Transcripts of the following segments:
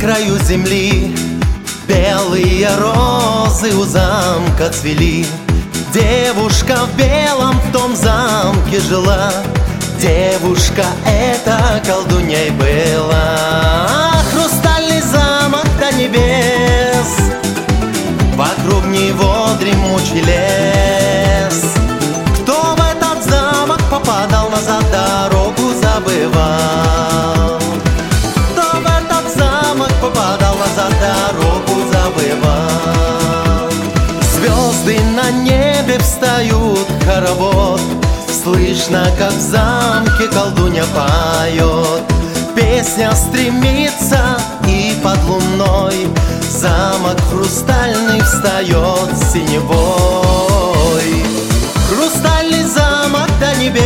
краю земли белые розы у замка цвели. Девушка в белом в том замке жила. Девушка эта колдуньей была. Хрустальный замок до небес, вокруг него дремучий лес. Кто в этот замок попадал, назад дорогу забывал. Кто в этот замок попадал, назад дорогу забывал. Звезды на небе встают в хоровод. Слышно, как в замке колдунья поет. Песня стремится, и под луной замок хрустальный встает синевой. Хрустальный замок до небес,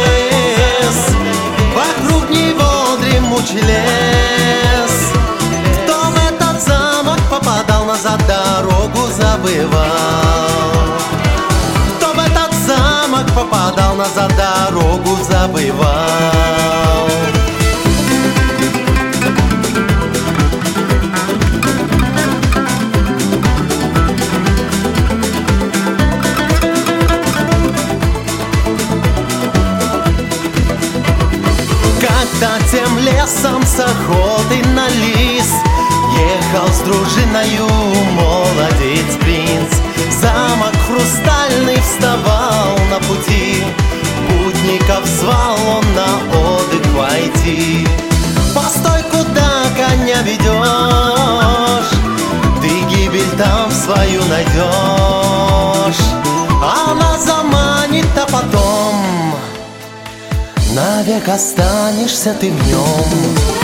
вокруг него дремучий лес. Кто в этот замок попадал, назад дорогу забывал. Кто в этот замок попадал, назад дорогу забывал. Когда тем лесом с охотой на лис ехал с дружиною молодец-принц, замок хрустальный вставал на пути. Путников звал он на отдых войти. Постой, куда коня ведешь, ты гибель там свою найдешь. Она заманит, а потом навек останешься ты в нем.